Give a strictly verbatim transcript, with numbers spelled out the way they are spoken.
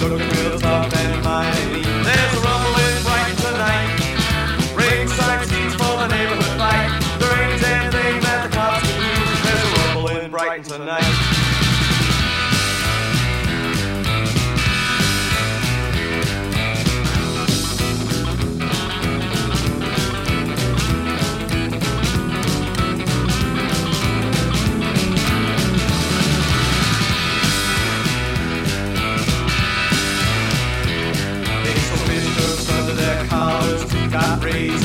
looking real tough and mighty. There's a rumble in Brighton tonight. Ringside seats for the neighborhood fight. There ain't anything that the cops can do. There's a rumble in Brighton tonight. Got raised